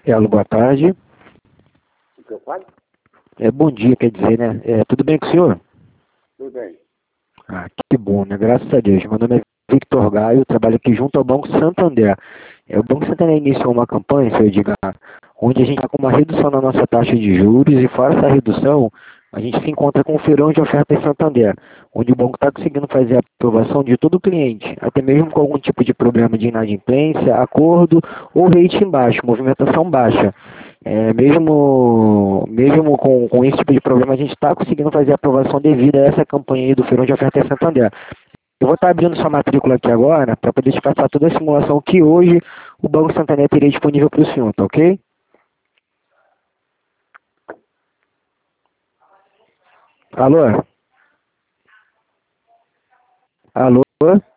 Alô, boa tarde. O que eu falo? Bom dia, quer dizer, né? Tudo bem com o senhor? Tudo bem. Ah, que bom, né? Graças a Deus. Meu nome é Victor Gaio, trabalho aqui junto ao Banco Santander. O Banco Santander iniciou uma campanha, senhor Edgar, onde a gente está com uma redução na nossa taxa de juros e fora essa redução, a gente se encontra com um feirão de ofertas Santander, onde o banco está conseguindo fazer a aprovação de todo cliente, até mesmo com algum tipo de problema de inadimplência, acordo ou rating baixo, movimentação baixa. Mesmo com esse tipo de problema, a gente está conseguindo fazer a aprovação devido a essa campanha aí do Feirão de Ofertas Santander. Eu vou estar abrindo sua matrícula aqui agora para poder te passar toda a simulação que hoje o Banco Santander teria disponível para o senhor, tá ok? Alô? Alô?